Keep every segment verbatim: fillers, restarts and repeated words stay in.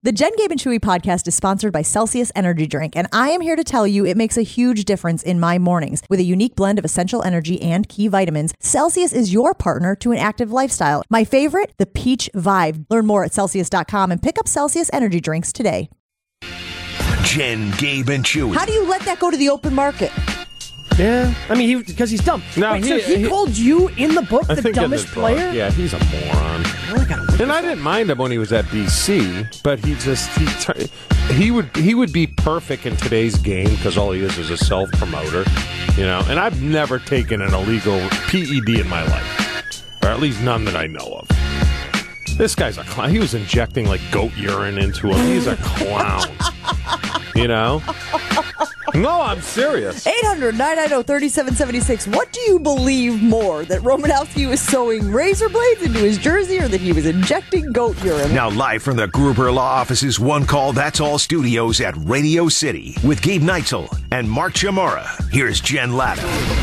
The Jen, Gabe, and Chewy podcast is sponsored by Celsius Energy Drink, and I am here to tell you it makes a huge difference in my mornings. With a unique blend of essential energy and key vitamins, Celsius is your partner to an active lifestyle. My favorite, the Peach Vibe. Learn more at Celsius dot com and pick up Celsius Energy Drinks today. Jen, Gabe, and Chewy. How do you let that go to the open market? Yeah, I mean, he because he's dumb. No, Wait, he- so he, he- called you in the book I the think in dumbest this book, player? Yeah, he's a moron. Well, I gotta look And I didn't mind him when he was at B C, but he just he t- he would he would be perfect in today's game because all he is is a self promoter, you know. And I've never taken an illegal P E D in my life, or at least none that I know of. This guy's a clown. He was injecting like goat urine into him. He's a clown, you know. No, I'm serious. eight hundred, nine nine zero, three seven seven six. What do you believe more, that Romanowski was sewing razor blades into his jersey or that he was injecting goat urine? Now live from the Gruber Law Office's One Call That's All studios at Radio City with Gabe Neitzel and Mark Chamora. Here's Jen Latta.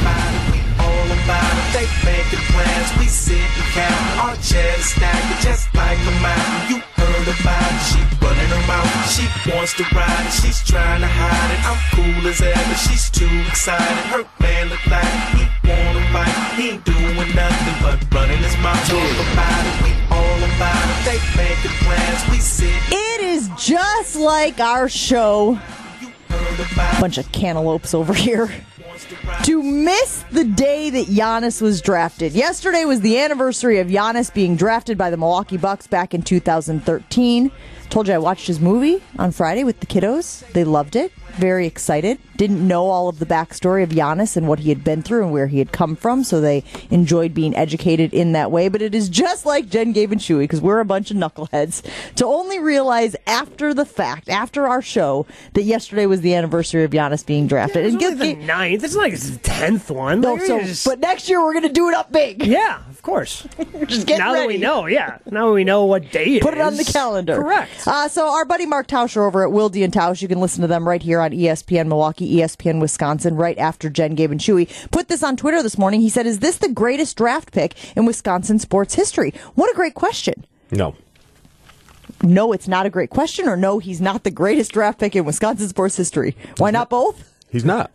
All about it, they making plans. We sit and count. Our chairs stacked just like a mountain. You heard about it. She running her mouth. She wants to ride it. She's trying to hide it. I'm cool as ever. She's too excited. Her man look like he wanna fight. He ain't doing nothing but running his mouth. Talk about it. We all about it. They making plans. We sit. It is just like our show. You heard about it. Bunch of cantaloupes over here. To miss the day that Giannis was drafted. Yesterday was the anniversary of Giannis being drafted by the Milwaukee Bucks back in two thousand thirteen. Told you I watched his movie on Friday with the kiddos. They loved it. Very excited. Didn't know all of the backstory of Giannis and what he had been through and where he had come from, so they enjoyed being educated in that way. But it is just like Jen, Gabe, and Chewy, because we're a bunch of knuckleheads, to only realize after the fact, after our show, that yesterday was the anniversary of Giannis being drafted. It's and only give- the ninth. It's not like it's the tenth one. No, Like, so, it's just- but next year we're going to do it up big. yeah, of course. Just get now ready. that we know, yeah. Now we know what day it Put is. it on the calendar. Correct. Uh, so our buddy Mark Tauscher over at Wilde and Tausch, you can listen to them right here on E S P N Milwaukee, E S P N Wisconsin, right after Jen, Gabe, and Chewy. Put this on Twitter this morning. He said, is this the greatest draft pick in Wisconsin sports history? What a great question. No. No, it's not a great question, or no, he's not the greatest draft pick in Wisconsin sports history. Why not both? He's not.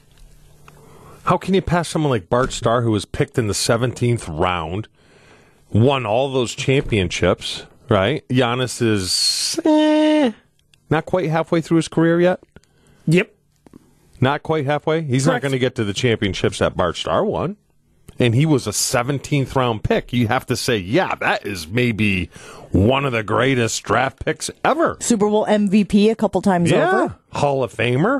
How can you pass someone like Bart Starr, who was picked in the seventeenth round, won all those championships, right? Giannis is eh, not quite halfway through his career yet. Yep. Not quite halfway. He's Correct. not going to get to the championships that Bart Starr won. And he was a seventeenth round pick. You have to say, yeah, that is maybe one of the greatest draft picks ever. Super Bowl M V P a couple times Yeah. over. Hall of Famer.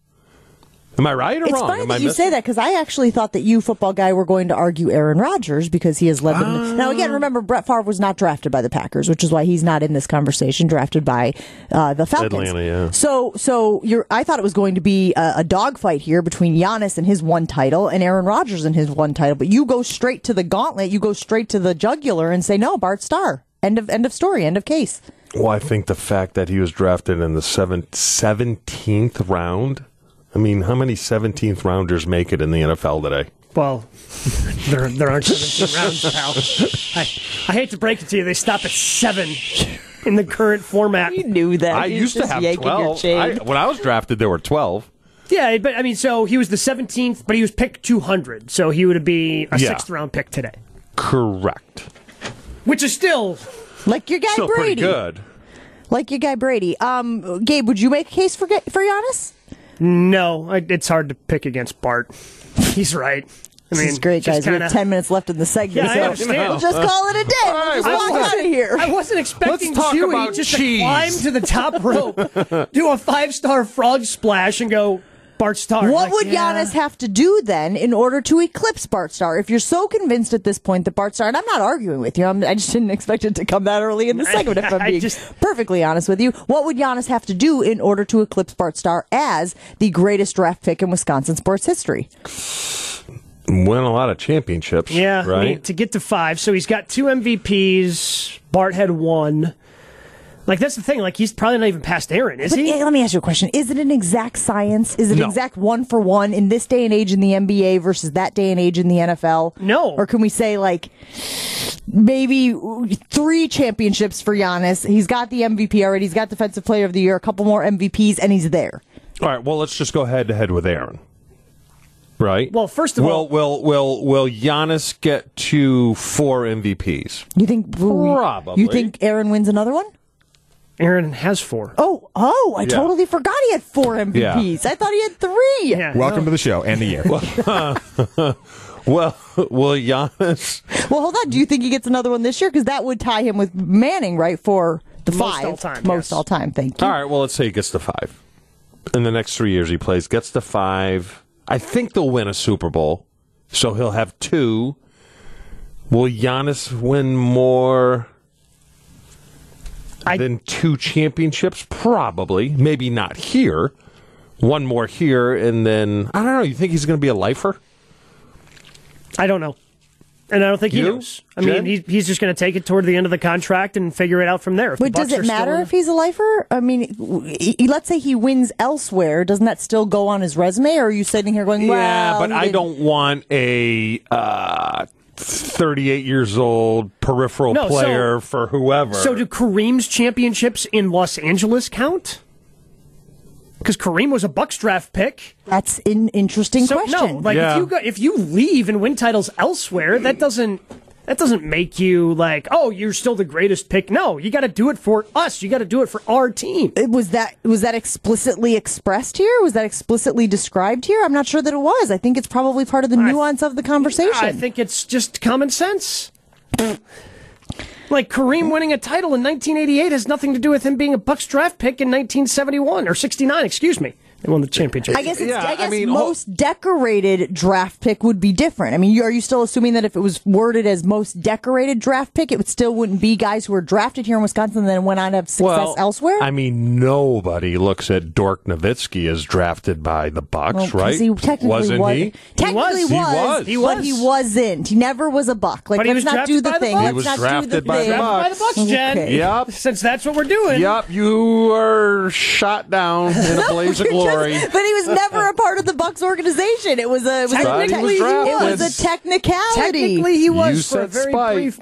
Am I right or It's wrong? funny Am that I you missing- say that, because I actually thought that you, football guy, were going to argue Aaron Rodgers because he has led them. Ah. Now, again, remember, Brett Favre was not drafted by the Packers, which is why he's not in this conversation, drafted by uh, the Falcons. Atlanta, yeah. So, so you're, I thought it was going to be a, a dogfight here between Giannis and his one title and Aaron Rodgers and his one title. But you go straight to the gauntlet, you go straight to the jugular and say, no, Bart Starr. End of, end of story, end of case. Well, I think the fact that he was drafted in the seven, seventeenth round. I mean, how many seventeenth rounders make it in the N F L today? Well, there, there aren't seventeen rounds, pal. I, I hate to break it to you, they stop at seven in the current format. You knew that. I You're used to just have yanking your twelve. chain. I, when I was drafted, there were twelve. Yeah, but I mean, so he was the seventeenth, but he was picked two hundred, so he would be a Yeah. sixth round pick today, Correct. which is still Like your guy Still Brady. pretty good. Like your guy Brady. Um, Gabe, would you make a case for for Giannis? no. I, it's hard to pick against Bart. He's right. I mean, This is great, just guys. We kinda- have ten minutes left in the segment. Yeah, I so understand. We'll just call it a day. We'll right, just well, walk I out wasn't- of here. I wasn't expecting Let's talk Chewy about just cheese. to climb to the top rope, do a five star frog splash, and go Bart Starr. What Like, would yeah. Giannis have to do then in order to eclipse Bart Starr? If you're so convinced at this point that Bart Starr, and I'm not arguing with you, I'm, I just didn't expect it to come that early in the segment, if I'm I being just- perfectly honest with you. What would Giannis have to do in order to eclipse Bart Starr as the greatest draft pick in Wisconsin sports history? Win a lot of championships. Yeah, I Right? mean, to get to five. So he's got two M V Ps. Bart had one. Like, that's the thing. Like, he's probably not even past Aaron, is But he? eh, let me ask you a question. Is it an exact science? Is it No. an exact one for one in this day and age in the N B A versus that day and age in the N F L? No. Or can we say, like, maybe three championships for Giannis? He's got the M V P already. He's got Defensive Player of the Year, a couple more M V Ps, and he's there. All right, well, let's just go head to head with Aaron. Right? Well, first of will, all- will will will Giannis get to four M V Ps? You think Probably. You think Aaron wins another one? Aaron has four. Oh, oh! I Yeah. totally forgot he had four M V Ps. Yeah. I thought he had three. Yeah. Welcome to the show and the year. Well, will Giannis? Well, hold on. Do you think he gets another one this year? Because that would tie him with Manning, right, for the Most five. all time, Most yes. all time. Thank you. All right, well, let's say he gets to five. In the next three years he plays, gets to five. I think they'll win a Super Bowl, so he'll have two. Will Giannis win more I- than two championships? Probably. Maybe not here. One more here, and then, I don't know, you think he's going to be a lifer? I don't know. And I don't think he You? knows. I Jen? mean, he, he's just going to take it toward the end of the contract and figure it out from there. If the But does Bucks are it still matter in- if he's a lifer? I mean, he- he- let's say he wins elsewhere. Doesn't that still go on his resume? Or are you sitting here going, well, yeah, but he I didn't- don't want a uh, thirty-eight years old peripheral No, so- player for whoever. So do Kareem's championships in Los Angeles count? Because Kareem was a Bucks draft pick. That's an interesting So question. no, like Yeah. if you go, if you leave and win titles elsewhere, that doesn't that doesn't make you like, oh, you're still the greatest pick. No, you got to do it for us. You got to do it for our team. It- was that was that explicitly expressed here? Was that explicitly described here? I'm not sure that it was. I think it's probably part of the I- nuance of the conversation. I think it's just common sense. Like Kareem winning a title in nineteen eighty-eight has nothing to do with him being a Bucks draft pick in nineteen seventy-one or sixty-nine. Excuse me, they won the championship. I guess it's, Yeah, I I guess mean, most decorated draft pick would be different. I mean, you, are you still assuming that if it was worded as most decorated draft pick, it would still wouldn't be guys who were drafted here in Wisconsin and then went on to have success well, elsewhere? I mean, nobody looks at Dirk Nowitzki as drafted by the Bucks, Well, 'cause right? He technically Wasn't was, he? Technically He was. was. He But was. he wasn't. He never was a Buck. Like, But he let's was not do drafted the by the thing. Bucks. Let's He was not do drafted the by the thing. Drafted by the Bucks, Jen. Okay. Yep. Since that's what we're doing. Yep, you were shot down in a blaze of You're just- glory. but he was never a part of the Bucks organization. It was a, it was a, Technically, it he was was. a technicality. Technically, he was You for a said very spite. brief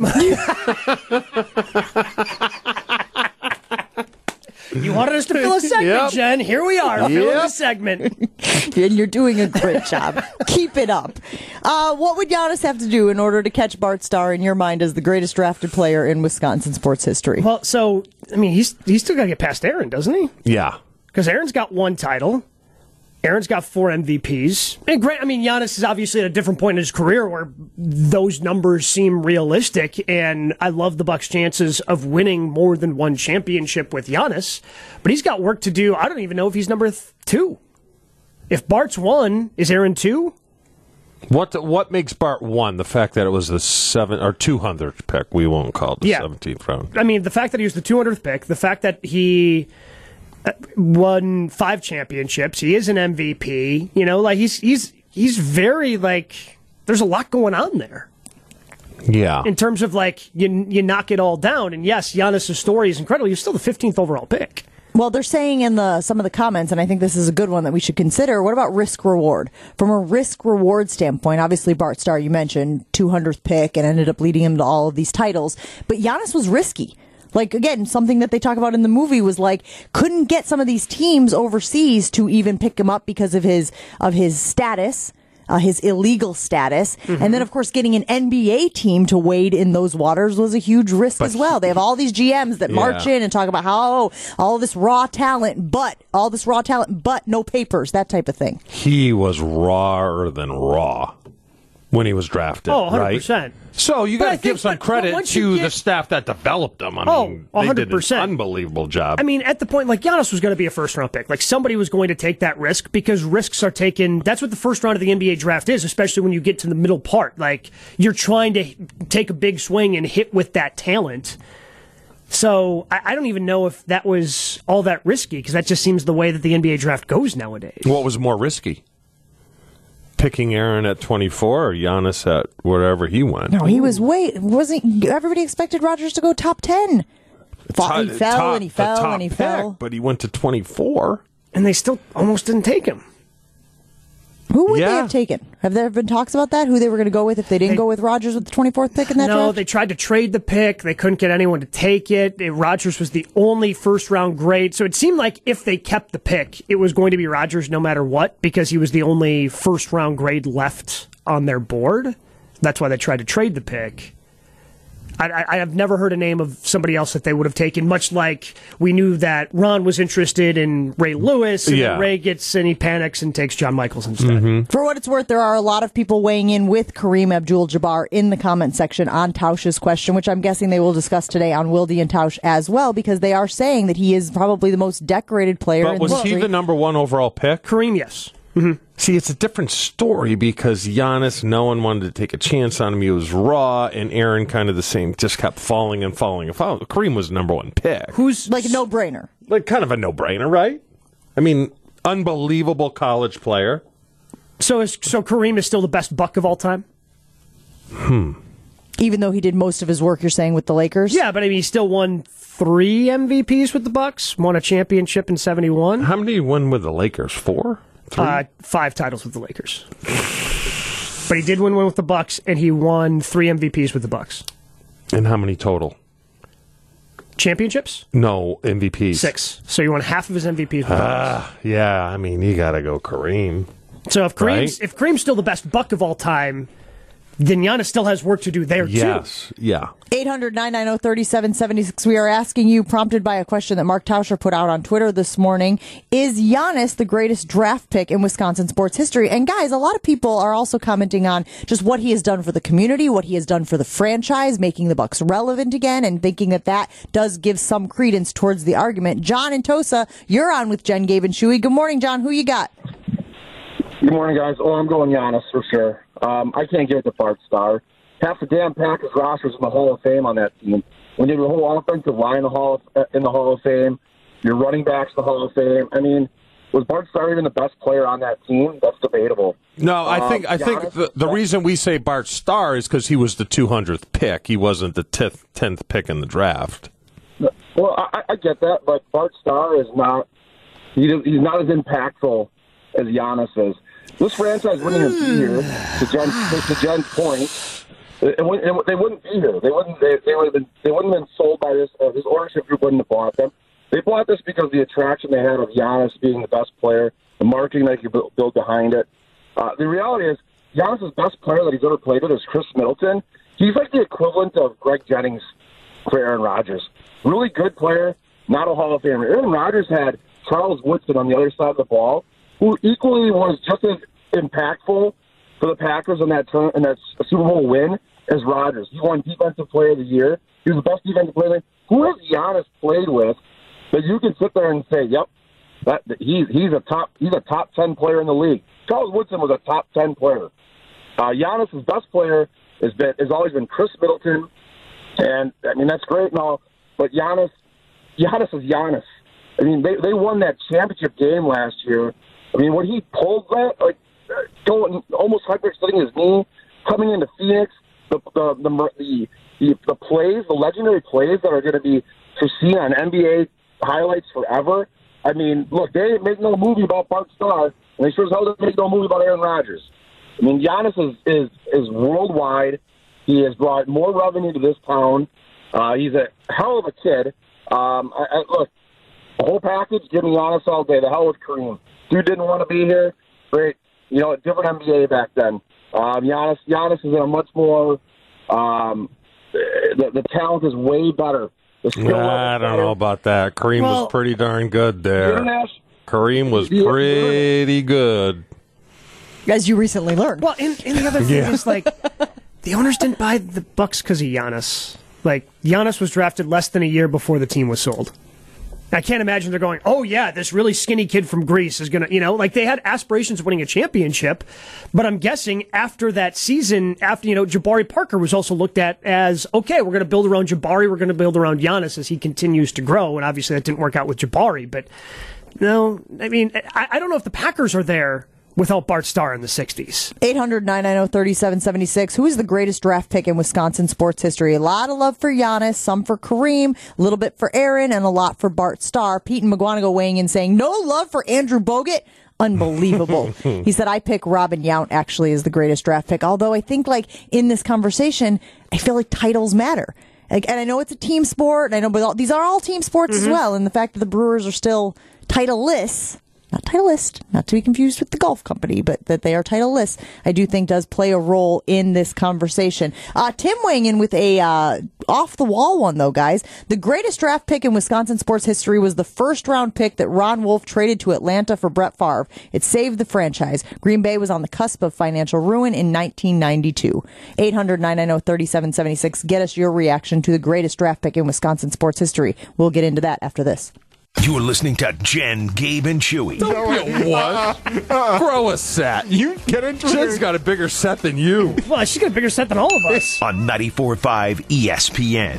moment. You wanted us to fill a segment, Yep. Jen. Here we are, filling Yep. a segment. And you're doing a great job. Keep it up. Uh, what would Giannis have to do in order to catch Bart Starr in your mind as the greatest drafted player in Wisconsin sports history? Well, so I mean, he's he's still got to get past Aaron, doesn't he? Yeah. Because Aaron's got one title. Aaron's got four M V Ps. And great, I mean, Giannis is obviously at a different point in his career where those numbers seem realistic, and I love the Bucks' chances of winning more than one championship with Giannis. But he's got work to do. I don't even know if he's number th- two. If Bart's one, is Aaron two? What what makes Bart one? The fact that it was the seven or two hundredth pick. We won't call it the Yeah. seventeenth round. I mean, the fact that he was the two hundredth pick, the fact that he uh, won five championships, he is an M V P. You know, like he's he's he's very like. There's a lot going on there Yeah. in terms of like you you knock it all down. And yes, Giannis' story is incredible. He's still the fifteenth overall pick. Well, they're saying in the some of the comments, and I think this is a good one that we should consider. What about risk reward? From a risk reward standpoint, obviously Bart Starr, you mentioned two hundredth pick and ended up leading him to all of these titles, but Giannis was risky. Like, again, something that they talk about in the movie was like, couldn't get some of these teams overseas to even pick him up because of his of his status. Uh, his illegal status. Mm-hmm. And then, of course, getting an N B A team to wade in those waters was a huge risk as well. They have all these G Ms that march Yeah. in and talk about how, oh, all this raw talent, but all this raw talent, but no papers, that type of thing. He was rawer than raw when he was drafted. Oh, one hundred right? percent. So you But got I to give think- some but- but credit once you to get- the staff that developed him. I Oh, mean, one they hundred did an percent. unbelievable job. I mean, at the point, like, Giannis was going to be a first round pick. Like, somebody was going to take that risk because risks are taken. That's what the first round of the N B A draft is, especially when you get to the middle part. Like, you're trying to take a big swing and hit with that talent. So, I, I don't even know if that was all that risky because that just seems the way that the N B A draft goes nowadays. what was more risky? Picking Aaron at twenty-four or Giannis at wherever he went? No, he was way, wasn't, everybody expected Rodgers to go top ten. Fought, he Top- fell top- and he the fell top and he pick, fell. But he went to twenty-four. And they still almost didn't take him. Who would Yeah. they have taken? Have there been talks about that? Who they were going to go with if they didn't They- go with Rodgers with the twenty-fourth pick in that No, draft? they tried to trade the pick. They couldn't get anyone to take it. It- Rodgers was the only first round grade. So it seemed like if they kept the pick, it was going to be Rodgers no matter what because he was the only first round grade left on their board. That's why they tried to trade the pick. I, I, I have never heard a name of somebody else that they would have taken, much like we knew that Ron was interested in Ray Lewis, and Yeah. then Ray gets and he panics and takes John Michaels instead. For what it's worth, there are a lot of people weighing in with Kareem Abdul-Jabbar in the comment section on Tausch's question, which I'm guessing they will discuss today on Wilde and Tausch as well, because they are saying that he is probably the most decorated player But in was the he history. the number one overall pick? Kareem, yes. See, it's a different story because Giannis, no one wanted to take a chance on him. He was raw, and Aaron kind of the same, just kept falling and falling and falling. Kareem was the number one pick. Who's like a no-brainer. Like, kind of a no-brainer, right? I mean, unbelievable college player. so? Is, so Kareem is still the best Buck of all time. Even though he did most of his work, you're saying, with the Lakers? Yeah, but I mean, he still won three M V Ps with the Bucks. Won a championship in seventy-one. How many won with the Lakers? Four? Three? Uh, five titles with the Lakers. But he did win one with the Bucks, and he won three M V Ps with the Bucks. And how many total? Championships? No, M V Ps. Six. So he won half of his M V Ps with the Bucks. Ah, yeah, I mean, you got to go Kareem. So if Kareem's, right. if Kareem's still the best Buck of all time, then Giannis still has work to do there, too. Yes, yeah. eight hundred, nine nine zero, three seven seven six. We are asking you, prompted by a question that Mark Tauscher put out on Twitter this morning, is Giannis the greatest draft pick in Wisconsin sports history? And guys, a lot of people are also commenting on just what he has done for the community, what he has done for the franchise, making the Bucks relevant again, and thinking that that does give some credence towards the argument. John and Tosa, you're on with Jen, Gabe, and Shuey. Good morning, John. Who you got? Good morning, guys. Oh, I'm going Giannis for sure. Um, I can't give it to Bart Starr. Half the damn Packers rosters in the Hall of Fame on that team. When you have the whole offensive line in the Hall of, in the Hall of Fame, your running backs in the Hall of Fame. I mean, was Bart Starr even the best player on that team? That's debatable. No, I Um, think I think Giannis- the, the reason we say Bart Starr is because he was the two hundredth pick. He wasn't the tenth, tenth pick in the draft. Well, I, I get that, but Bart Starr is not. He, he's not as impactful as Giannis is. This franchise wouldn't even be here. To Jen's, to Jen's point, it, it, wouldn't- it, they wouldn't be here. They wouldn't. They, they would have been. They wouldn't have been sold by this. Uh, this ownership group wouldn't have bought them. They bought this because of the attraction they had of Giannis being the best player, the marketing they could build, build behind it. Uh, the reality is, Giannis' best player that he's ever played with is Chris Middleton. He's like the equivalent of Greg Jennings for Aaron Rodgers. Really good player, not a Hall of Famer. Aaron Rodgers had Charles Woodson on the other side of the ball, who equally was just as impactful for the Packers in that turn, in that Super Bowl win as Rodgers. He won Defensive Player of the Year. He was the best defensive player. Who has Giannis played with that you can sit there and say, "Yep, that he's he's a top he's a top ten player in the league"? Charles Woodson was a top ten player. Uh, Giannis' best player has been has always been Chris Middleton, and I mean that's great and all, but Giannis, Giannis is Giannis. I mean they they won that championship game last year. I mean when he pulled that, like going almost hyperextending his knee, coming into Phoenix, the the the the, the, the plays, the legendary plays that are going to be seen on N B A highlights forever. I mean, look, they didn't make no movie about Bart Starr, and they sure as hell didn't make no movie about Aaron Rodgers. I mean, Giannis is, is, is worldwide. He has brought more revenue to this town. Uh, he's a hell of a kid. Um, I, I, look, the whole package, give me Giannis all day. The hell with Kareem. Dude didn't want to be here. Great. You know, a different N B A back then. Um, Giannis, Giannis is in a much more um, – the, the talent is way better. The skill level I is don't better. know about that. Kareem Well- was pretty darn good there. International- Kareem was Yeah. pretty good. As you recently learned. Well, and, and the other thing Yeah. is, like, the owners didn't buy the Bucks because of Giannis. Like, Giannis was drafted less than a year before the team was sold. I can't imagine they're going, oh, yeah, this really skinny kid from Greece is going to, you know, like they had aspirations of winning a championship. But I'm guessing after that season, after, you know, Jabari Parker was also looked at as, okay, we're going to build around Jabari, we're going to build around Giannis as he continues to grow. And obviously that didn't work out with Jabari. But no, I mean, I, I don't know if the Packers are there without Bart Starr in the sixties. eight hundred, nine nine zero, three seven seven six. Who is the greatest draft pick in Wisconsin sports history? A lot of love for Giannis, some for Kareem, a little bit for Aaron, and a lot for Bart Starr. Pete and McGuanago weighing in saying, no love for Andrew Bogut. Unbelievable. He said, I pick Robin Yount actually as the greatest draft pick. Although I think, like, in this conversation, I feel like titles matter. Like, and I know it's a team sport, and I know, but all, these are all team sports mm-hmm. as well. And the fact that the Brewers are still titleless, not titleist, not to be confused with the golf company, but that they are titleless, I do think does play a role in this conversation. Uh, Tim weighing in with a uh, off-the-wall one, though, guys. The greatest draft pick in Wisconsin sports history was the first-round pick that Ron Wolf traded to Atlanta for Brett Favre. It saved the franchise. Green Bay was on the cusp of financial ruin in nineteen ninety-two. eight hundred, nine nine zero, three seven seven six. Get us your reaction to the greatest draft pick in Wisconsin sports history. We'll get into that after this. You're listening to Jen, Gabe, and Chewy. Don't be a what? Grow a set. You get into it. Jen's got a bigger set than you. Well, she's got a bigger set than all of us. On ninety-four point five E S P N.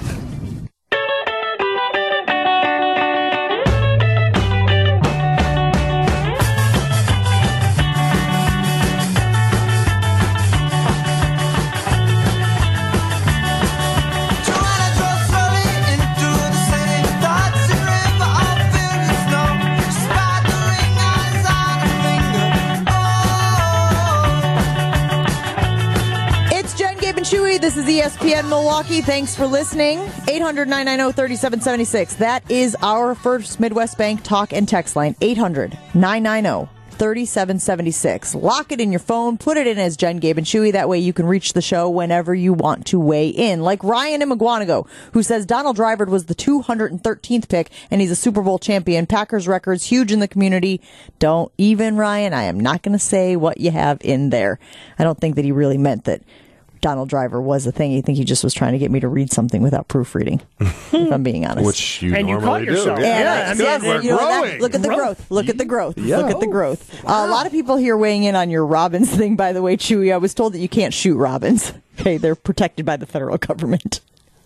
This is E S P N Milwaukee. Thanks for listening. eight hundred, nine nine zero, three seven seven six. That is our First Midwest Bank talk and text line. eight hundred, nine nine zero, three seven seven six. Lock it in your phone. Put it in as Jen, Gabe, and Chewy. That way you can reach the show whenever you want to weigh in. Like Ryan in McGuanago, who says Donald Driver was the two hundred thirteenth pick, and he's a Super Bowl champion. Packers records huge in the community. Don't even, Ryan. I am not going to say what you have in there. I don't think that he really meant that Donald Driver was a thing. I think he just was trying to get me to read something without proofreading, if I'm being honest. Which you and normally you caught yourself. do. And yeah, I, I mean, yes, we're you know, that, growing. look at the Growth. growth. Look at the growth. Yeah. Look at the growth. Uh, a lot of people here weighing in on your robins thing, by the way, Chewy. I was told that you can't shoot robins. Okay, they're protected by the federal government.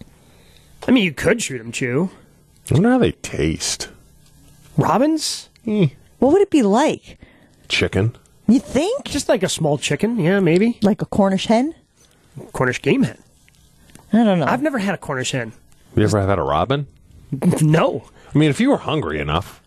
I mean, you could shoot them, Chew. I wonder how they taste. Robins? What would it be like? Chicken. You think? Just like a small chicken, yeah, maybe. Like a Cornish hen? Cornish game hen. I don't know. I've never had a Cornish hen. You ever had a robin? No. I mean, if you were hungry enough.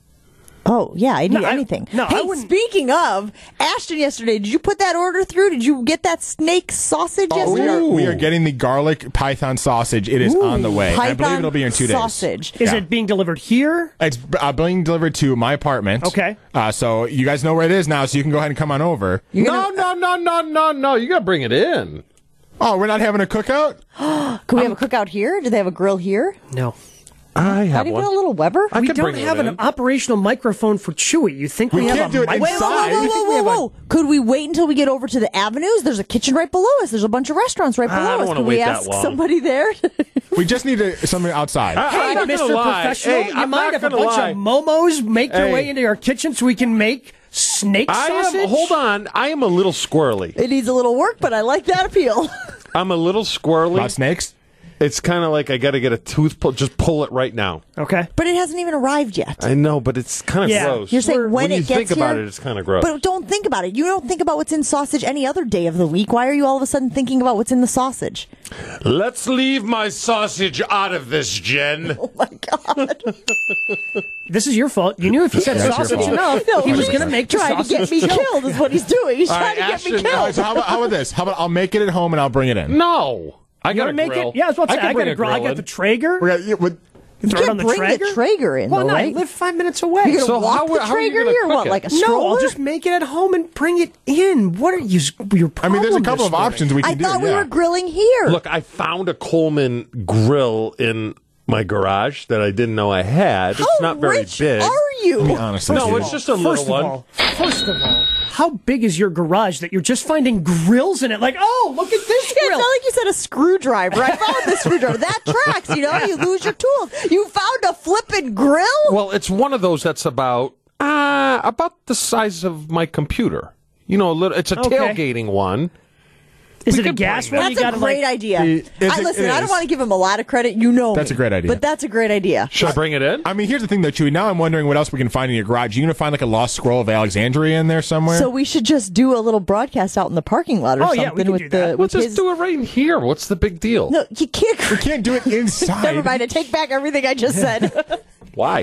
Oh, yeah, I'd No, eat I- anything. no, I hey, wouldn't- speaking of, Ashton yesterday, did you put that order through? Did you get that snake sausage Oh, yesterday? we, are, we are getting the garlic python sausage. It is on the way. I believe Python it'll be in two sausage. days. Is Yeah. it being delivered here? It's uh, being delivered to my apartment. Okay. Uh, so you guys know where it is now, so you can go ahead and come on over. You're No, gonna- no, no, no, no, no. You got to bring it in. Oh, we're not having a cookout? Can we have a cookout here? Do they have a grill here? No. I have Not even one. a little Weber? I We could don't bring have it an in. operational microphone for Chewy. You think we, We have can't a do it mic- Wait, whoa, whoa, inside. whoa, You whoa, think we whoa, have a- whoa. Could we wait until we get over to the avenues? There's a kitchen right below us. There's a bunch of restaurants right I below don't us. wanna Could we wait that ask long. somebody there? We just need to, something outside. I- Hey, I'm not Mister gonna lie. Professional, Hey, you I'm mind not if a gonna bunch lie. of momos make their Hey. way into our kitchen so we can make snake I sausage? am, hold on. I am a little squirrely. It needs a little work, but I like that appeal. I'm a little squirrely. About snakes? It's kind of like I got to get a tooth pull. Just pull it right now. Okay. But it hasn't even arrived yet. I know, but it's kind of Yeah. gross. You're saying when, when it you gets think about here- it, it's kind of gross. But don't think about it. You don't think about what's in sausage any other day of the week. Why are you all of a sudden thinking about what's in the sausage? Let's leave my sausage out of this, Jen. Oh my God. This is your fault. You knew if you said Yeah, it's your sausage fault. enough, No, he was he's going to make the trying to sausage get me kill. killed is what he's doing. He's All trying right, to get Ashton, me All right, killed. so how about, how about this? How about I'll make it at home and I'll bring it in? No. I You got want to to make it? Yeah, I was about to say, I, got a grill. I got the Traeger. We're gonna, yeah, with, You Throw it on can't the bring the Traeger? Traeger in, Well, though, no, I right? live five minutes away. You're going to So walk how- the how are you Traeger gonna here? cook What, it? like a No, stroller? I'll just make it at home and bring it in. What are you? Your I mean, there's a problem couple this of morning? options we can I do. thought we yeah. were grilling here. Look, I found a Coleman grill in my garage that I didn't know I had. It's How not very rich big. are you? Be honest with No, you. it's just a First little of one. all, first of all, how big is your garage that you're just finding grills in it? Like, oh, look at this Yeah, it's grill. not like you said a screwdriver. I found this screwdriver. That tracks, you know? You lose your tools. You found a flippin' grill? Well, it's one of those that's about uh, about the size of my computer. You know, a little. It's a Okay. tailgating one. Is we it a could gas bring one? That's You a gotta, great like- idea. It- it's I a- listen. it I don't is. want to give him a lot of credit. You know, That's me. a great idea. But that's a great idea. Should I bring it in? I mean, here's the thing, though, Chewy. Now I'm wondering what else we can find in your garage. You gonna find like a lost scroll of Alexandria in there somewhere? So we should just do a little broadcast out in the parking lot or Oh, something yeah, we can with do the that. We'll with just his. do it right in here. What's the big deal? No, you can't. we can't do it inside. Never mind. I take back everything I just said. Why?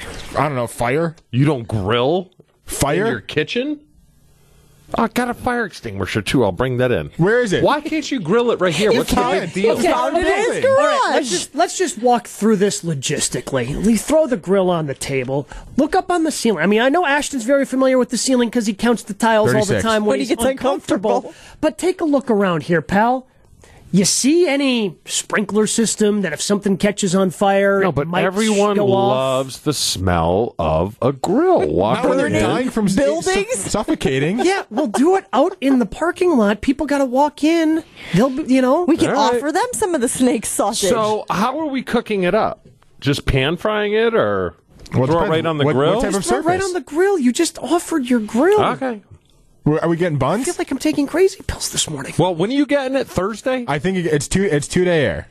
I don't know. Fire. You don't grill Fire? in your kitchen? Oh, I got a fire extinguisher too. I'll bring that in. Where is it? Why can't you grill it right here? What's the can't. big deal? You Found it in his Okay. garage. All right, let's just let's just walk through this logistically. We throw the grill on the table. Look up on the ceiling. I mean, I know Ashton's very familiar with the ceiling because he counts the tiles all the thirty-six. time when, When he he's gets uncomfortable. uncomfortable. But take a look around here, pal. You see any sprinkler system that if something catches on fire, No, it but might everyone go off? loves the smell of a grill. Walk Not when they're right in. dying from s- Buildings? su- suffocating. Yeah, we'll do it out in the parking lot. People got to walk in. They'll, be, you know. We can All right. offer them some of the snake sausage. So, how are we cooking it up? Just pan frying it, or Well, it throw it depends. right on the What- grill? what type of Throw it right surface? on the grill. You just offered your grill. Okay. Are we getting I buns? feel like I'm taking crazy pills this morning. Well, when are you getting it? Thursday? I think it's two. It's two day air.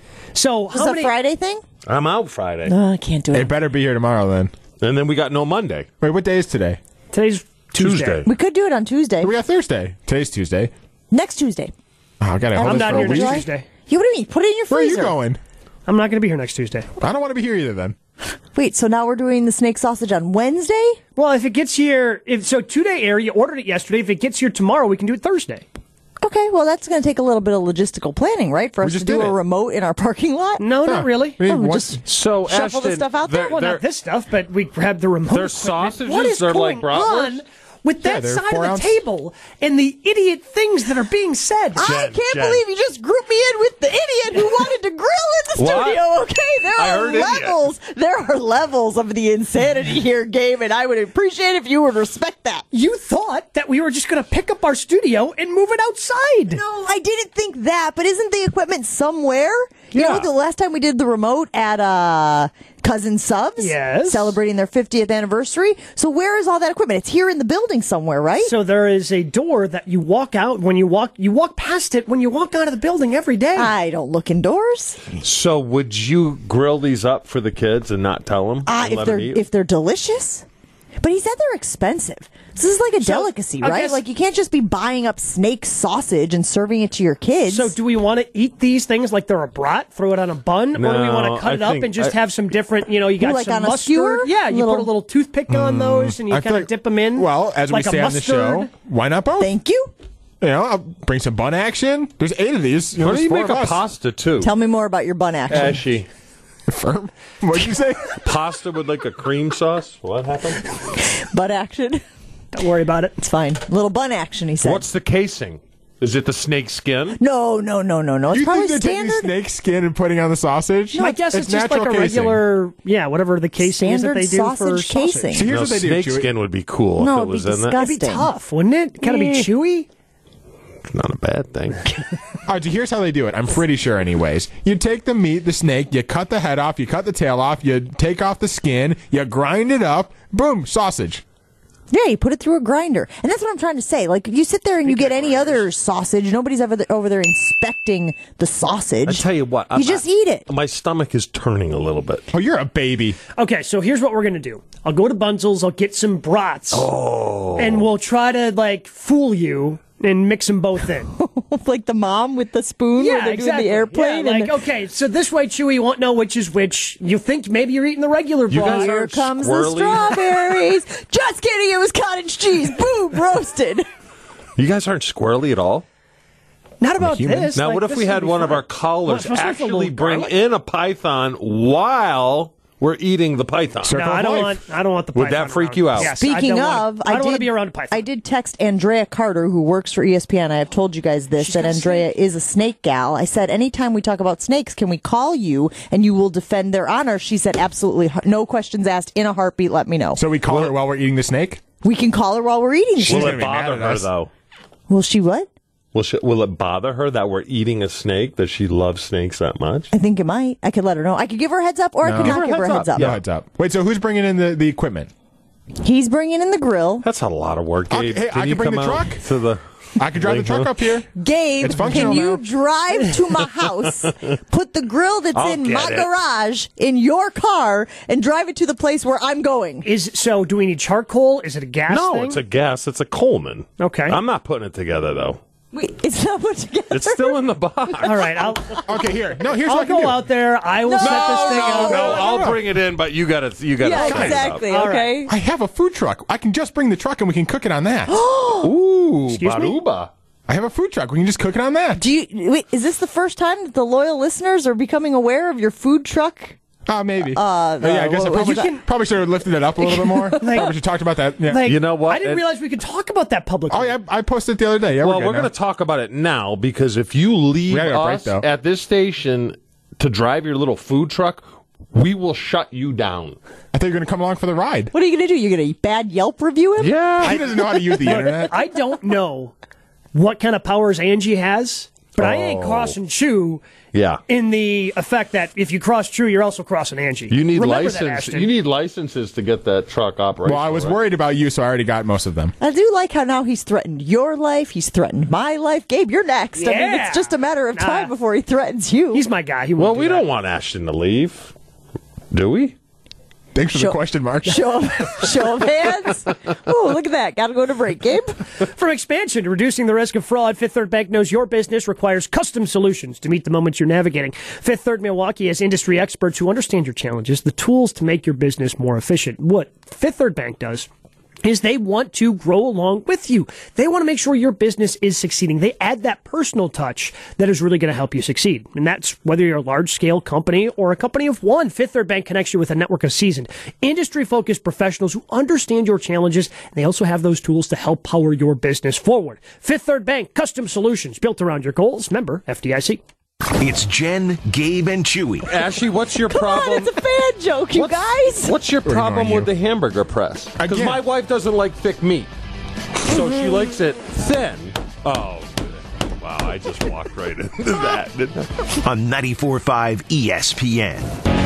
So is how it a many? Friday thing? I'm out Friday, No, I can't do It it. better be here tomorrow then. and then we got no Monday. Wait, what day is today? Today's Tuesday. Tuesday. We could do it on Tuesday. We got Thursday. Today's Tuesday. Next Tuesday. Oh, I gotta hold I'm this not for a here next week. July? Tuesday. You what do you mean? Put it in your Where are you freezer. going? I'm not going to be here next Tuesday. I don't want to be here either then. Wait, so now we're doing the snake sausage on Wednesday? Well, if it gets here, if so, two day air. You ordered it yesterday. If it gets here tomorrow, we can do it Thursday. Okay, well that's going to take a little bit of logistical planning, right? For We us to just do did a it. remote in our parking lot. No, Huh. not really. We need Oh, we one- just- So, Shuffle the Ashton, stuff out there? they're- Well, they're- not this stuff, but we grabbed the remote. Their equipment. sausages What is are going like bratwurst? on with Yeah, that they're side four of the ounce. table and the idiot things that are being said? I Jen, can't Jen. believe you just grouped me in with the idiot who wanted to grill in the What? studio. Okay, there I are heard idiot. levels. There are levels of the insanity here, Gabe, and I would appreciate if you would respect that. You thought that we were just going to pick up our studio and move it outside. No, I didn't think that, but isn't the equipment somewhere? You Yeah. know, the last time we did the remote at uh, Cousin Subs, Yes. celebrating their fiftieth anniversary. So where is all that equipment? It's here in the building somewhere, right? So there is a door that you walk out when you walk. You walk past it when you walk out of the building every day. I don't look indoors. So, would you grill these up for the kids and not tell them? Uh, if they're if they're delicious. But he said they're expensive. This is like a So, delicacy, I right? guess- Like you can't just be buying up snake sausage and serving it to your kids. So do we want to eat these things like they're a brat, throw it on a bun, or do we No, want to cut I it up think- and just I- have some different, you know, you got like some on a mustard. skewer? Yeah, you Little- put a little toothpick on those and you I feel kind of like- dip them in. Well, as like we a say on the mustard. show, why not both? Thank you. You know, I'll bring some bun action. There's eight of these. You know, Why don't you there's make four a of us. pasta too? Tell me more about your bun action. Ashy. Firm. What'd you say? Pasta with like a cream sauce? What happened? Butt action. Don't worry about it. It's fine. Little bun action, he said. What's the casing? Is it the snake skin? No, no, no, no, no. It's Do you probably think they're standard. taking snake skin and putting on the sausage? My guess it's is just like a natural casing. regular, yeah, whatever the casing is that Standard they do for sausage sausage. casing. See, here's No, what they do. snake Chewy. skin would be cool No, if it it'd be was in there. disgusting. It'd be tough, wouldn't it? Kind of Eh. be chewy. Not a bad thing. All right, so here's how they do it. I'm pretty sure, anyways. You take the meat, the snake, you cut the head off, you cut the tail off, you take off the skin, you grind it up, boom, sausage. Yeah, you put it through a grinder. And that's what I'm trying to say. Like, if you sit there and you get any other sausage, nobody's ever th- over there inspecting the sausage. I tell you what, You I'm- just I- eat it. My stomach is turning a little bit. Oh, you're a baby. Okay, so here's what we're gonna do. I'll go to Bunzel's. I'll get some brats, Oh. and we'll try to like fool you and mix them both in. Like the mom with the spoon where Yeah, they're exactly. doing the airplane. Yeah, and like, okay, so this way, Chewy, you won't know which is which. You think maybe you're eating the regular You brat. guys here are comes the squirrely. strawberries. Just kidding, it was cottage cheese. Boom, roasted. You guys aren't squirrely at all? Not about human. this. Now, like, what if this we would had be one of fun. our callers What, supposed to be a actually little bring garlic? in a python while we're eating the python? Circle No, I of don't life. want. I don't want the. Would python that freak around. you out? Yes, Speaking I don't of, want, I don't did, want to be around a python. I did text Andrea Carter, who works for E S P N. I have told you guys this, that Andrea is a snake gal. I said, anytime we talk about snakes, can we call you and you will defend their honor? She said, absolutely. No questions asked. In a heartbeat, let me know. So we call her while we're eating the snake? We can call her while we're eating. She's Will gonna it be mad bother at her, us. though? Will she what? Will, she, will it bother her that we're eating a snake, that she loves snakes that much? I think it might. I could let her know. I could give her a heads up, or I could Give not her a give her a heads heads up. No heads up. Wait, so who's bringing in the, the equipment? He's bringing in the grill. That's a lot of work, I- Gabe. hey, I Can can you bring come the out truck. to the... I can drive the truck up here. Gabe, It's can functional you now. drive to my house, put the grill that's I'll in get my it. garage in your car, and drive it to the place where I'm going? Is so? Do we need charcoal? Is it a gas No, thing? it's a gas. It's a Coleman. Okay. I'm not putting it together, though. Wait, it's not put together. It's still in the box. All right, I'll Okay, here. No, here's I'll what I can go do. out there. I will No, set this thing No, up. no, I'll bring it in, but you gotta, you gotta. Yeah, sign it up. exactly. All Okay. I have a food truck. I can just bring the truck and we can cook it on that. Ooh, Excuse me? Baruba. I have a food truck. We can just cook it on that. Do you wait? Is this the first time that the loyal listeners are becoming aware of your food truck? Uh, maybe. Uh, yeah, I guess I well, probably, you can- probably should have lifted it up a little bit more. probably should have talked about that. Yeah. Like, You know what? I didn't And- realize we could talk about that publicly. oh, yeah, I posted it the other day. Yeah, Well, we're, we're good going to now. talk about it now because if you leave We gotta go break, us though. at this station to drive your little food truck, we will shut you down. I thought you were going to come along for the ride. What are you going to do? You're going to bad Yelp review him? Yeah. He doesn't know how to use the internet. I don't know what kind of powers Angie has, but I Oh. ain't crossing Chew Yeah. in the effect that if you cross Chew, you're also crossing Angie. You need Remember that, license. Ashton. You need licenses to get that truck operational. Well, I was right? worried about you, so I already got most of them. I do like how now he's threatened your life. He's threatened my life. Gabe, you're next. I mean, Yeah. it's just a matter of time Nah. before he threatens you. He's my guy. He won't Well, do we that. don't want Ashton to leave, do we? Thanks for Show- the question, Mark. Show of, show of hands. Oh, look at that. Got to go to break, Gabe. From expansion to reducing the risk of fraud, Fifth Third Bank knows your business requires custom solutions to meet the moments you're navigating. Fifth Third Milwaukee has industry experts who understand your challenges, the tools to make your business more efficient. What Fifth Third Bank does is they want to grow along with you. They want to make sure your business is succeeding. They add that personal touch that is really going to help you succeed. And that's whether you're a large-scale company or a company of one. Fifth Third Bank connects you with a network of seasoned, industry-focused professionals who understand your challenges, and they also have those tools to help power your business forward. Fifth Third Bank, custom solutions built around your goals. Member F D I C. It's Jen, Gabe, and Chewy. Ashley, what's your Come problem? on, it's a fan joke, you What's- guys. What's your problem ignoring with the hamburger press? Because Again. my wife doesn't like thick meat, so she likes it thin. Oh, wow! I just walked right into that. Didn't I? On ninety-four point five E S P N.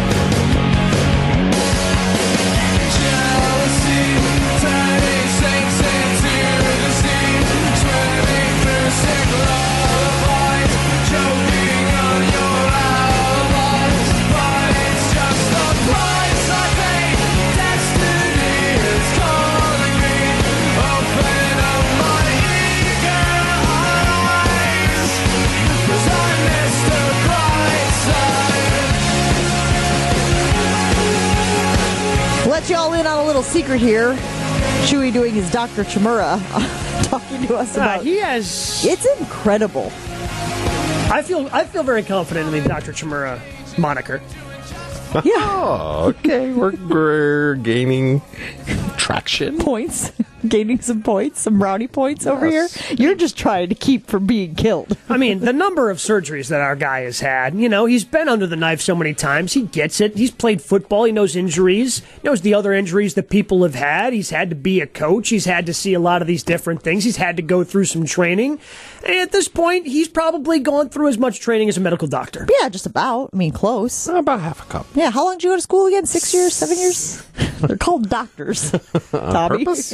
Let y'all in on a little secret here. Chewy doing his Doctor Chimura, talking to us Uh, about. he has. It's incredible. I feel. I feel very confident in the Doctor Chimura moniker. Yeah. Oh, okay. We're, we're gaining traction. Points. Gaining some points, some brownie points over here. You're just trying to keep from being killed. I mean, the number of surgeries that our guy has had, you know, he's been under the knife so many times. He gets it. He's played football. He knows injuries. He knows the other injuries that people have had. He's had to be a coach. He's had to see a lot of these different things. He's had to go through some training. And at this point, he's probably gone through as much training as a medical doctor. Yeah, just about. I mean, close. About half a cup. Yeah, how long did you go to school again? Six years? Seven years? They're called doctors. Tommy. Purpose?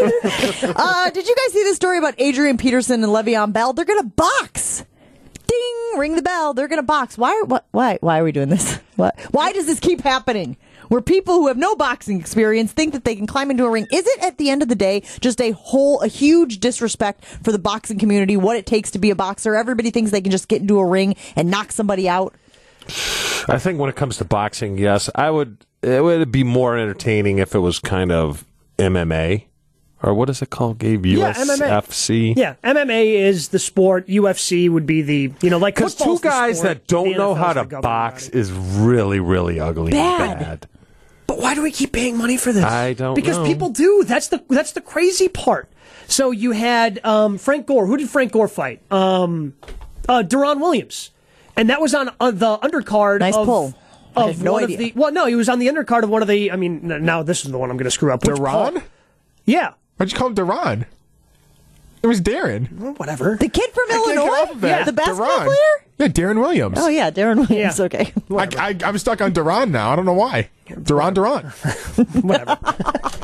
Uh, did you guys see this story about Adrian Peterson and Le'Veon Bell? They're going to box. Ding! Ring the bell. They're going to box. Why? What? Why? Why are we doing this? What? Why does this keep happening? Where people who have no boxing experience think that they can climb into a ring. Is it at the end of the day just a whole, a huge disrespect for the boxing community? What it takes to be a boxer? Everybody thinks they can just get into a ring and knock somebody out. I think when it comes to boxing, yes, I would. It would be more entertaining if it was kind of M M A, or what is it called, Gabe? U Yeah, S M M A. F C. Yeah, M M A is the sport. U F C would be the, you know, like Because two football's the guys sport, that don't the know N F L's how the to governing box body. is really, really ugly Bad. and bad. But why do we keep paying money for this? I don't because know. people do. That's the that's the crazy part. So you had um, Frank Gore. Who did Frank Gore fight? Um, uh, Deron Williams, and that was on uh, the undercard. Nice of, pull. I Of have no one idea. of the well, no, he was on the undercard of one of the. I mean, n- now this is the one I'm going to screw up. Which Duran? Paul- Yeah, Why'd you call him Duran? It was Darren. well, whatever. The kid from can't get off Illinois? of that. The basketball Duran. player? Yeah, Darren Williams. Oh, yeah, Darren Williams. Yeah. Okay. I, I, I'm stuck on Duran now. I don't know why. Duran, Duran. Whatever.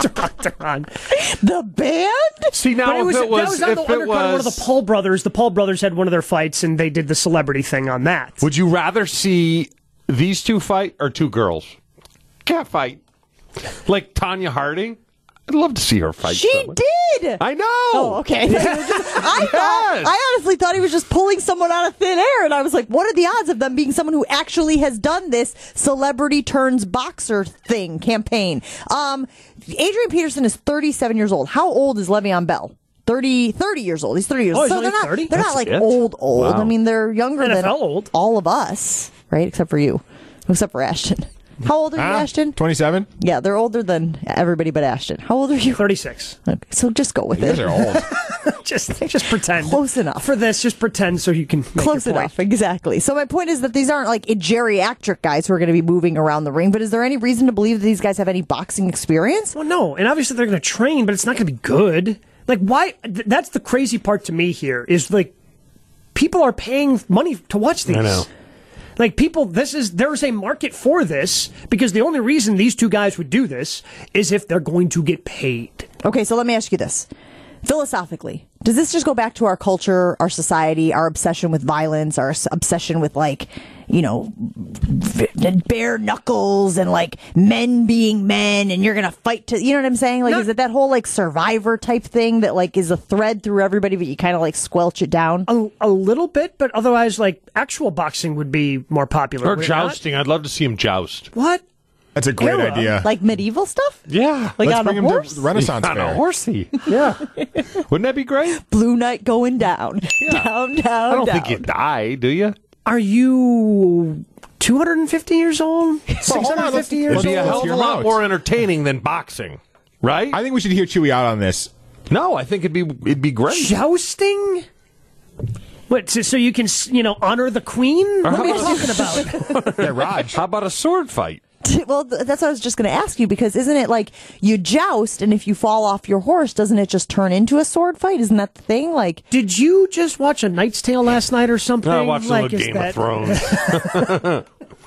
they're on. The band? See, now But it if was, it was, that was on if the it undercard of one of was, the Paul brothers. The Paul brothers had one of their fights, and they did the celebrity thing on that. would you rather see these two fight or two girls? Cat fight. Like Tanya Harding? I'd love to see her fight. She someone. did. I know. Oh, okay. I, thought, Yes. I honestly thought he was just pulling someone out of thin air, and I was like, what are the odds of them being someone who actually has done this celebrity turns boxer thing campaign? Um, Adrian Peterson is thirty-seven years old. How old is Le'Veon Bell? thirty, thirty years old. He's thirty years Oh, old. he's So they're only not, thirty? they're not That's like it? old, old. Wow. I mean, they're younger N F L than old. all of us, right? Except for you. Except for Ashton. How old are you, Ah, Ashton? twenty-seven? Yeah, they're older than everybody but Ashton. How old are you? thirty-six. Okay, so just go with You guys it. are old. Just, just pretend. Close enough. For this, just pretend so you can make Close your point. enough, exactly. So my point is that these aren't like geriatric guys who are going to be moving around the ring, but is there any reason to believe that these guys have any boxing experience? Well, no, and obviously they're going to train, but it's not going to be good. Like, why? Th- that's the crazy part to me here is like people are paying money to watch these. I know. Like people, this is there's a market for this because the only reason these two guys would do this is if they're going to get paid. Okay, so let me ask you this. Philosophically, does this just go back to our culture, our society, our obsession with violence, our s- obsession with like, you know, v- bare knuckles and like men being men and you're going to fight to, you know what I'm saying? Like, Not- is it that whole like survivor type thing that like is a thread through everybody, but you kind of like squelch it down? A, a little bit, but otherwise, like actual boxing would be more popular. Or would it not? jousting. I'd love to see him joust. What? That's a great Era. idea. Like medieval stuff? Yeah. Like Let's on bring a him horse? to the Renaissance On Fair. a horsey. Yeah. Wouldn't that be great? Blue Knight going down. Down, down, I don't down. think you die, do you? Are you two hundred fifty years old? six hold on, hundred let's- fifty years let's It'd be a old? hell of hear a him lot out. more entertaining than boxing, right? I think we should hear Chewy out on this. no, I think it'd be it'd be great. Jousting? What? So, so you can, you know, honor the queen? What are you talking about? Yeah, Raj. How about a sword fight? Well, th- that's what I was just going to ask you because isn't it like you joust and if you fall off your horse, doesn't it just turn into a sword fight? Isn't that the thing? Like, Did you just watch A Knight's Tale last night or something? I watched like, a is little Game that- of Thrones.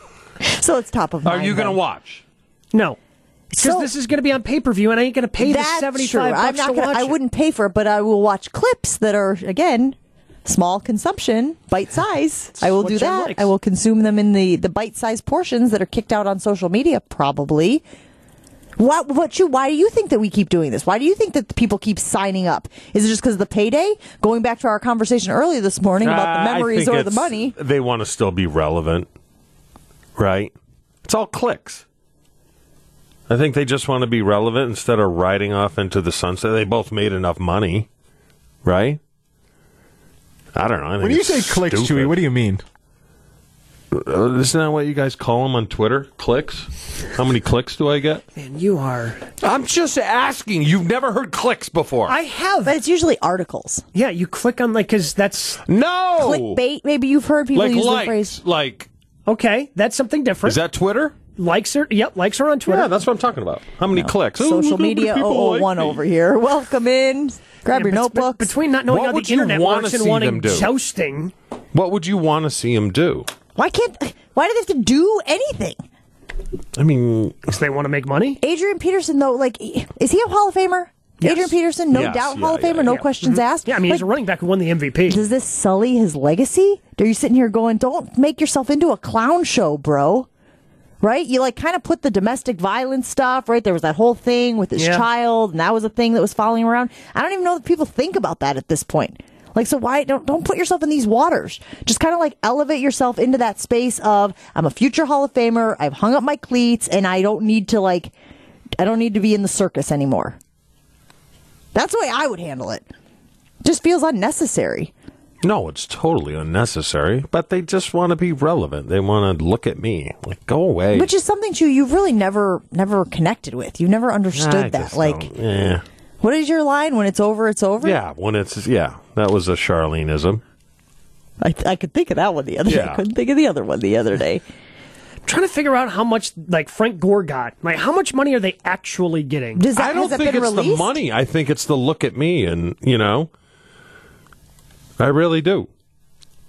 so it's top of Are mind. you going to then. watch? No. Because So- this is going to be on pay per view, and I ain't going to pay the That's seventy true. five bucks I'm not to gonna, watch I it. wouldn't pay for it, but I will watch clips that are again small consumption, bite size. I will what do Jen that. likes. I will consume them in the the bite size portions that are kicked out on social media. Probably. What? What? You? Why do you think that we keep doing this? Why do you think that people keep signing up? Is it just because of the payday? Going back to our conversation earlier this morning about the Uh, I memories think or the it's- money. They want to still be relevant, right? It's all clicks. I think they just want to be relevant instead of riding off into the sunset. They both made enough money, right? I don't know. I think When you it's say clicks, stupid. Chewy, what do you mean? Uh, isn't that what you guys call them on Twitter? Clicks? How many clicks do I get? Man, you are. I'm just asking. You've never heard clicks before. I have. But it's usually articles. Yeah, you click on, like, because that's. no. Clickbait. Maybe you've heard people Like use likes. the phrase. Like, Okay, that's something different. is that Twitter? Likes are, yep, likes are on Twitter. Yeah, that's what I'm talking about. How many clicks? Oh, Social look how many media people oh oh like one me. over here. Welcome in. Grab Yeah, your but- but notebooks. Between not knowing What how would the you internet wanna works and see wanting them do? jousting. What would you want to see him do? Why can't? Why do they have to do anything? I mean, Because they want to make money. Adrian Peterson, though, like, is he a Hall of Famer? Yes. Adrian Peterson, no Yes, doubt yeah, Hall of yeah, Famer, no yeah. questions asked. Yeah, I mean, he's Like, a running back who won the M V P. does this sully his legacy? Are you sitting here going, don't make yourself into a clown show, bro? Right? You like kind of put the domestic violence stuff, right? There was that whole thing with his Yeah. child, and that was a thing that was following around. I don't even know that people think about that at this point. Like, so why don't don't put yourself in these waters? Just kind of like elevate yourself into that space of I'm a future Hall of Famer. I've hung up my cleats, and I don't need to like, I don't need to be in the circus anymore. That's the way I would handle it. Just feels unnecessary. no, it's totally unnecessary, but they just want to be relevant. They want to look at me. Like, go away. Which is something too you've really never never connected with. You've never understood I that. just Like, don't- yeah. what is your line? When it's over, it's over. Yeah, when it's, yeah, that was a Charleneism. I, I could think of that one the other day. Yeah. I couldn't think of the other one the other day. trying to figure out how much, like, Frank Gore got. Like, how much money are they actually getting? Does that, I don't has that think been it's released? the money. I think it's the look at me, and, you know, I really do.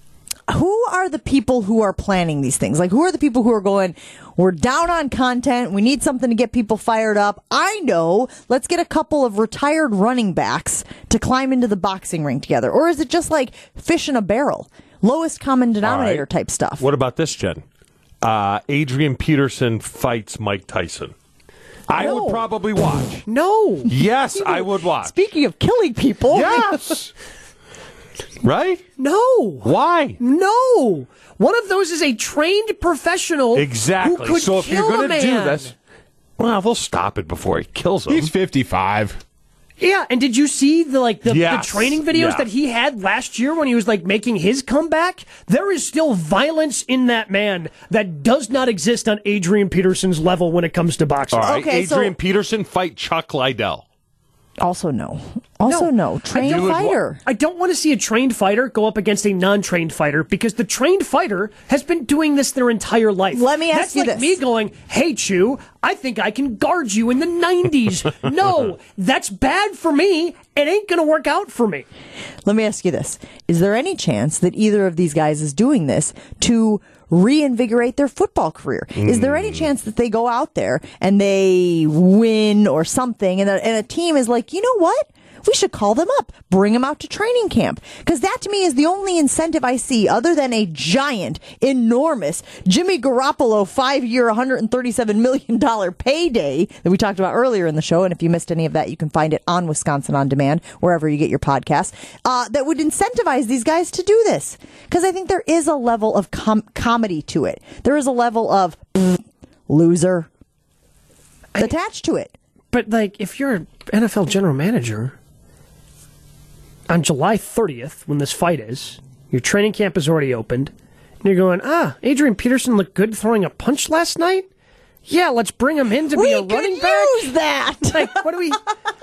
who are the people who are planning these things? Like, who are the people who are going, we're down on content, we need something to get people fired up? I know, let's get a couple of retired running backs to climb into the boxing ring together. Or is it just like fish in a barrel? Lowest common denominator right. type stuff. What about this, Jen? Uh, Adrian Peterson fights Mike Tyson. I No. would probably watch. No. Yes, I would watch. Speaking of killing people. Yes. Right? No. Why? No. One of those is a trained professional Exactly. who could So if kill you're a going to do man. this, well, they'll stop it before he kills him. He's fifty-five. Yeah, and did you see the like the, Yes. the training videos Yeah. that he had last year when he was like making his comeback? There is still violence in that man that does not exist on Adrian Peterson's level when it comes to boxing. All right, Okay, so- Adrian Peterson fight Chuck Liddell. Also no. Also no. I Trained don't- fighter. I don't want to see a trained fighter go up against a non-trained fighter because the trained fighter has been doing this their entire life. Let me ask That's you like this. me going, "Hey, Chew, I think I can guard you in the nineties." No, that's bad for me. It ain't going to work out for me. Let me ask you this. Is there any chance that either of these guys is doing this to reinvigorate their football career? Is there any chance that they go out there and they win or something and a, and a team is like, you know what? We should call them up, bring them out to training camp. Because that to me is the only incentive I see other than a giant, enormous Jimmy Garoppolo five-year, one hundred thirty-seven million dollars payday that we talked about earlier in the show. And if you missed any of that, you can find it on Wisconsin On Demand, wherever you get your podcasts, uh, that would incentivize these guys to do this. Because I think there is a level of com- comedy to it. There is a level of loser attached to it. But like, if you're an N F L general manager, on July thirtieth, when this fight is, your training camp is already opened, and you're going, ah, Adrian Peterson looked good throwing a punch last night? Yeah, let's bring him in to We be a could running back. use that. Like, what do we...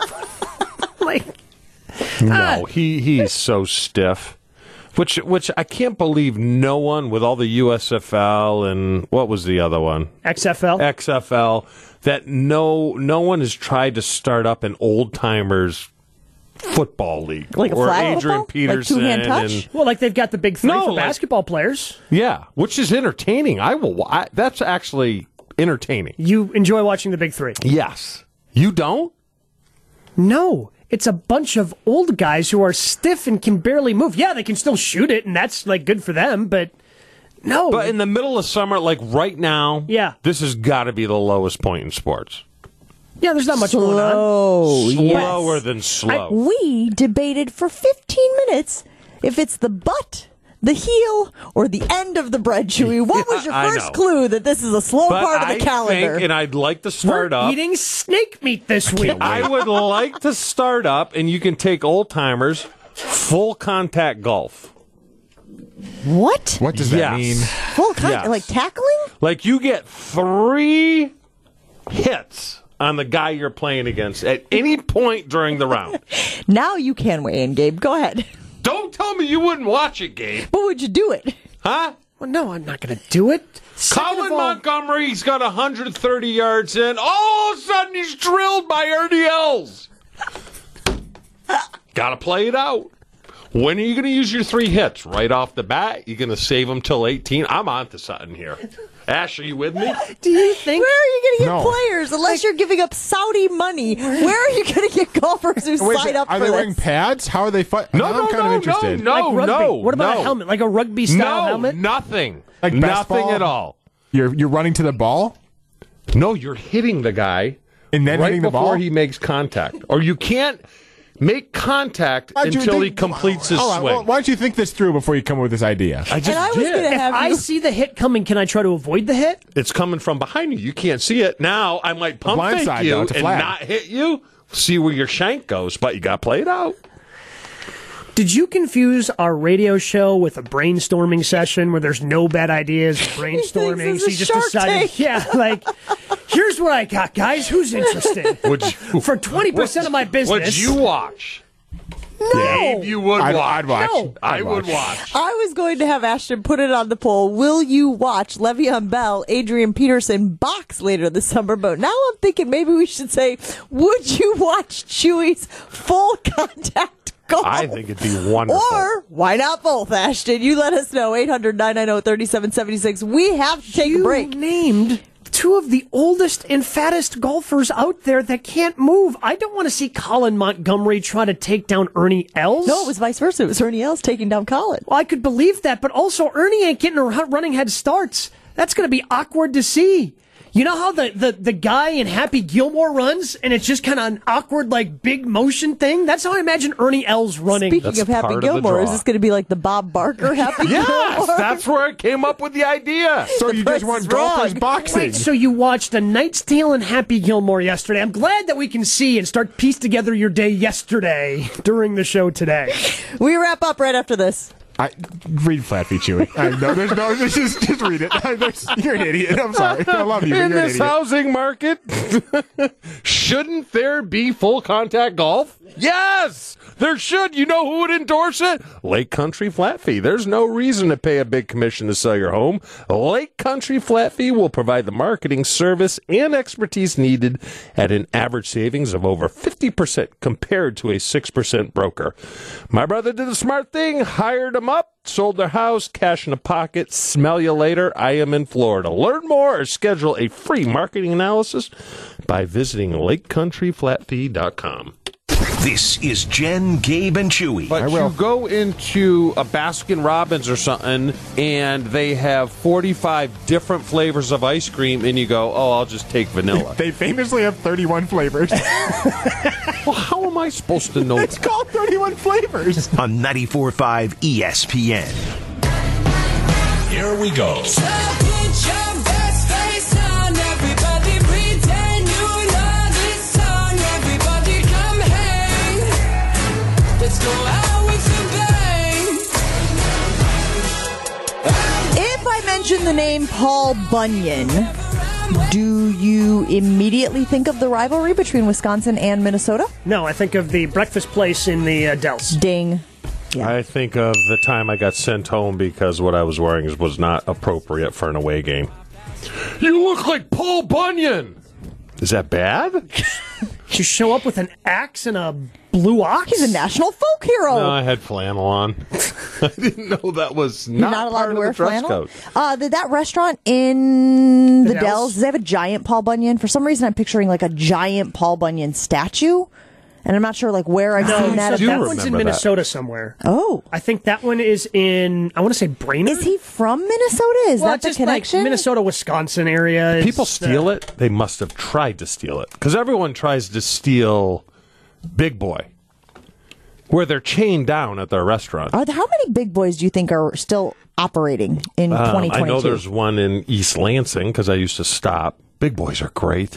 like, No, he he's so stiff. Which which I can't believe no one with all the U S F L and what was the other one? X F L? X F L, that no no one has tried to start up an old timers football league. Like a or flag Adrian football? Like Peterson two-hand touch? and Well, like they've got the big three No, for like- basketball players. yeah, which is entertaining. I will wa- I, that's actually entertaining. You enjoy watching the big three. Yes. You don't? No, it's a bunch of old guys who are stiff and can barely move. Yeah, they can still shoot it, and that's like good for them, but no. But in the middle of summer, like right now, Yeah. this has got to be the lowest point in sports. yeah, there's not much going on. Slow, Slower yes. than slow. We debated for fifteen minutes if it's the butt, the heel, or the end of the bread, Chewy. What was your I first know. clue that this is a slow but part of the I calendar? think, and I'd like to start We're up. eating snake meat this week. I would like to start up, and you can take old timers, full contact golf. What? What does that Yes. mean? Full con- Yes. like tackling? Like you get three hits on the guy you're playing against at any point during the round. Now you can weigh in, Gabe. Go ahead. Don't tell me you wouldn't watch it, Gabe. But would you do it? Huh? Well, no, I'm not going to do it. Second Colin of all- Montgomery's got one hundred thirty yards in. All of a sudden, he's drilled by R D Ls. Gotta play it out. When are you going to use your three hits? Right off the bat? You going to save them till eighteen? I'm on to something here. Ash, are you with me? Do you think? Where are you going to get No. players unless you're giving up Saudi money? Where are you going to get golfers who Wait a sign second, up are for they wearing this? pads? How are they fighting? No, I'm no, kind no, of interested. no, Like rugby. no. What about no. a helmet? Like a rugby style No, helmet? nothing. Like best nothing ball? at all. You're you're running to the ball No, you're hitting the guy and then right hitting the before ball. he makes contact. Or you can't make contact Why'd you until he think- completes his Hold on, swing. well, why don't you think this through before you come up with this idea? I just And I was did. going to If have I you. see the hit coming, can I try to avoid the hit? It's coming from behind you. You can't see it. Now I might pump blind fake side, you though. It's a and flag. not hit you. See where your shank goes, but you got to play it out. Did you confuse our radio show with a brainstorming session where there's no bad ideas, brainstorming? this So is you just Shark decided, Tank. yeah, like, here's what I got, guys. Who's interested? Would you, For twenty percent of my business. would you watch? No. Dave, you would I'd, watch. I'd watch. No. I I'd would watch. watch. I was going to have Ashton put it on the poll. Will you watch Le'Veon Bell, Adrian Peterson box later this summer? But now I'm thinking maybe we should say, would you watch Chewy's full contact golf. I think it'd be wonderful. Or why not both, Ashton? You let us know. eight hundred nine nine zero three seven seven six. We have to take you a break. named two of the oldest and fattest golfers out there that can't move. I don't want to see Colin Montgomery try to take down Ernie Els. No, it was vice versa. It was Ernie Els taking down Colin. Well, I could believe that, but also Ernie ain't getting a running head starts. That's going to be awkward to see. You know how the, the, the guy in Happy Gilmore runs, and it's just kind of an awkward, like, big motion thing? That's how I imagine Ernie Els running. Speaking That's of Happy part of the Gilmore, is draw. this going to be like the Bob Barker Happy Yes, Gilmore? that's where I came up with the idea. So The you price just want is golfers wrong. boxing. Wait, so you watched A Knight's Tale and Happy Gilmore yesterday. I'm glad that we can see and start piece together your day yesterday during the show today. We wrap up right after this. I, read Flat Feet Chewy. I know there's no, just, just read it. There's, you're an idiot. I'm sorry. I love you, but In you're an this idiot. housing market, shouldn't there be full contact golf? Yes, there should. You know who would endorse it? Lake Country Flat Fee. There's no reason to pay a big commission to sell your home. Lake Country Flat Fee will provide the marketing service and expertise needed at an average savings of over fifty percent compared to a six percent broker. My brother did the smart thing, hired them up, sold their house, cash in a pocket, smell you later. I am in Florida. Learn more or schedule a free marketing analysis by visiting lake country flat fee dot com. This is Jen, Gabe, and Chewy. But you go into a Baskin Robbins or something, and they have forty-five different flavors of ice cream, and you go, oh, I'll just take vanilla. They famously have thirty-one flavors. Well, how am I supposed to know It's that? called thirty-one flavors. On ninety-four point five E S P N. Here we go. If I mention the name Paul Bunyan, do you immediately think of the rivalry between Wisconsin and Minnesota? No, I think of the breakfast place in the uh, Dells. Ding. I think of the time I got sent home because what I was wearing was not appropriate for an away game. You look like Paul Bunyan! Is that bad? You show up with an axe and a blue ox? He's a national folk hero. No, I had flannel on. I didn't know that was You're not, not allowed part to of wear the dress flannel. code. Uh, the, that restaurant in the, The Dells, Dells? does they have a giant Paul Bunyan? For some reason, I'm picturing like a giant Paul Bunyan statue, and I'm not sure like where I've No, seen that. so at do that Dells. one's in remember that. Minnesota somewhere. Oh, I think that one is in, I want to say Brainerd? is he from Minnesota? Is well, that it's the just connection? like Minnesota, Wisconsin area. is, People steal uh, it. They must have tried to steal it. Because everyone tries to steal Big Boy, where they're chained down at their restaurant. Are there, how many big boys do you think are still operating in Um, twenty twenty-two? I know there's one in East Lansing because I used to stop. Big Boys are great.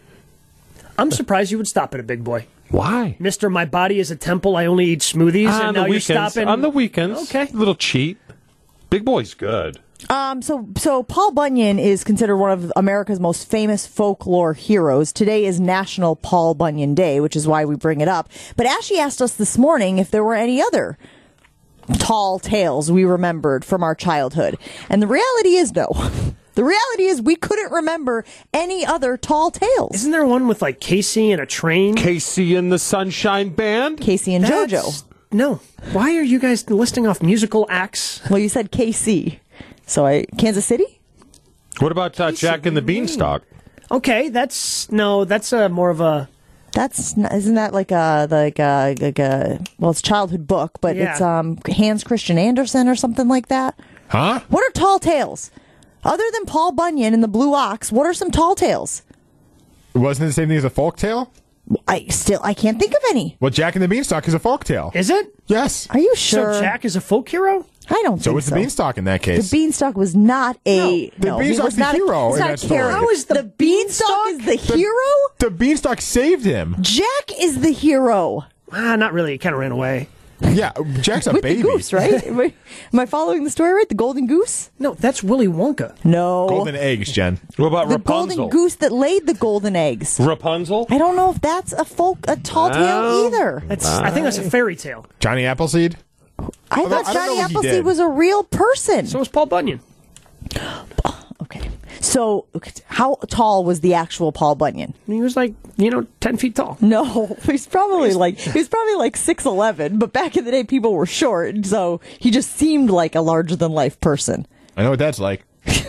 I'm surprised you would stop at a Big Boy. Why? Mister My Body is a Temple, I only eat smoothies, on and the now you're weekends. stopping. On the weekends. Okay. Little cheat. Big Boy's good. Um, so, so Paul Bunyan is considered one of America's most famous folklore heroes. Today is National Paul Bunyan Day, which is why we bring it up. But Ashley asked us this morning if there were any other tall tales we remembered from our childhood. And the reality is no. The reality is we couldn't remember any other tall tales. Isn't there one with like Casey and a train? Casey and the Sunshine Band. Casey and That's- JoJo. No. Why are you guys listing off musical acts? Well, you said K C. So I, Kansas City? What about uh, Jack and the Beanstalk? Okay, that's no, that's a more of a That's not, isn't that like a like a like a well, it's a childhood book, but Yeah. it's um Hans Christian Andersen or something like that. Huh? What are tall tales? Other than Paul Bunyan and the Blue Ox, what are some tall tales? Wasn't it the same thing as a folk tale? I still I can't think of any. Well, Jack and the Beanstalk is a folk tale. is it? Yes. Are you sure? So Jack is a folk hero? I don't So think it's so. the Beanstalk in that The case. Beanstalk was not a The no, he Beanstalk's was the not a- hero he's in not a that story. character. How is the Beanstalk is the hero? The Beanstalk saved him. Jack is the hero. Ah, not really. He kind of ran away. Yeah, Jack's a With baby. the goose, right? Am I, am I following the story right? The golden goose? No, that's Willy Wonka. No. Golden eggs, Jen. What about the Rapunzel? golden goose that laid the golden eggs. Rapunzel? I don't know if that's a folk a tall tale No. either. That's I think that's a fairy tale. Johnny Appleseed. I Although, thought I don't know Johnny what he Appleseed did. was a real person. So is Paul Bunyan. Okay. So, how tall was the actual Paul Bunyan? He was like, you know, ten feet tall. No, he's probably like he's probably like six eleven. But back in the day, people were short, so he just seemed like a larger than life person. I know what that's like.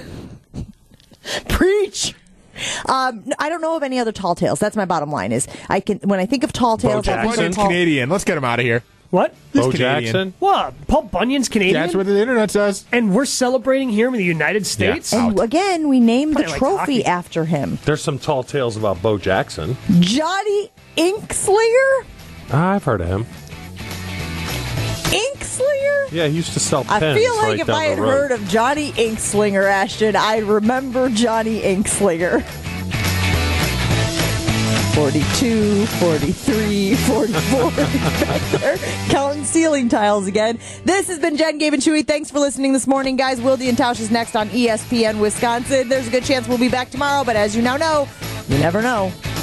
Preach. Um, I don't know of any other tall tales. That's my bottom line. Is I can when I think of tall tales, Bo I think Jackson? of tall. Canadian. Let's get him out of here. What? Bo Canadian. Jackson? What? Paul Bunyan's Canadian? That's what the internet says. And we're celebrating here in the United States? Yeah. And again, we named the Probably like trophy hockey. after him. There's some tall tales about Bo Jackson. Johnny Inkslinger. Ah, I've heard of him. Inkslinger. Yeah, he used to sell I pens feel like right if down I had the road. heard of Johnny Inkslinger, Ashton, I'd remember Johnny Inkslinger. forty-two, forty-three, forty-four, back there, counting ceiling tiles again. This has been Jen, Gabe, and Chewy. Thanks for listening this morning, guys. Wilde and Tausch is next on E S P N Wisconsin. There's a good chance we'll be back tomorrow, but as you now know, you never know.